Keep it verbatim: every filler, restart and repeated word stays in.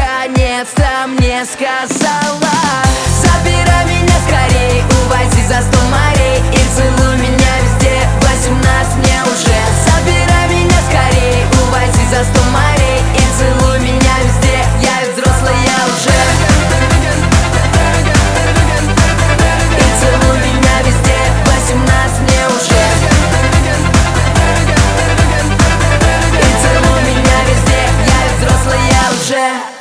наконец-то мне сказала: забирай меня скорей, увози за сто морей и целуй меня везде, восемнадцать мне уже. Забирай меня скорей, увози за сто морей и целуй меня везде, я ведь взрослая уже. И целуй меня везде, восемнадцать мне уже. И целуй меня везде, я ведь взрослая уже.